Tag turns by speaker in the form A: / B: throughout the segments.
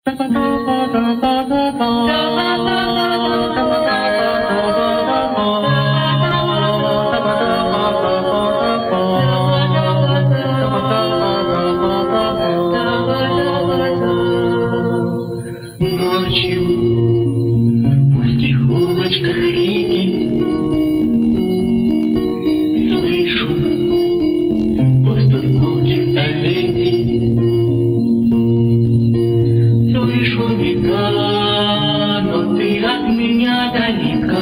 A: Ночью в узких улочках Риги слышу поступ гулких столетий, слышу века, но ты от меня далека,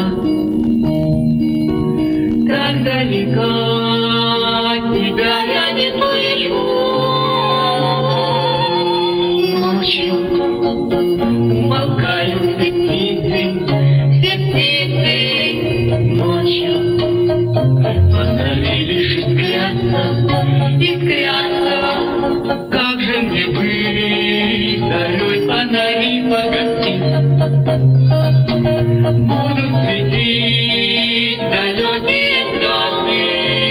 A: так далека, тебя я не слышу. Ночью умолкают все птицы, ночью фонари лишь искрятся, как же мне быть, зарей фонари погасить, будут светить далекие звезды.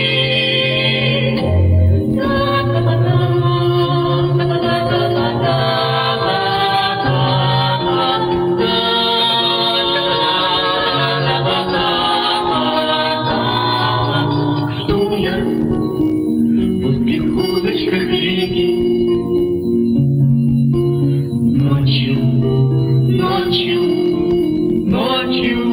A: В узких улочках Риги ночью, ночью, ночью.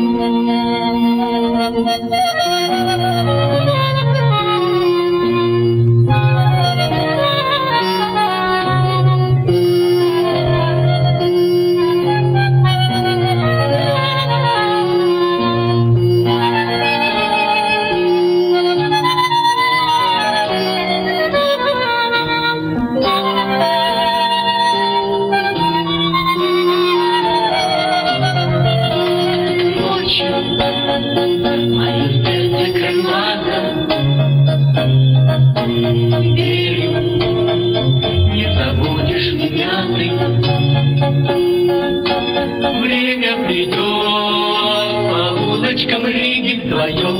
A: Мое сердце крылато, верю, не забудешь меня ты. Время придет по улочкам Риги вдвоем.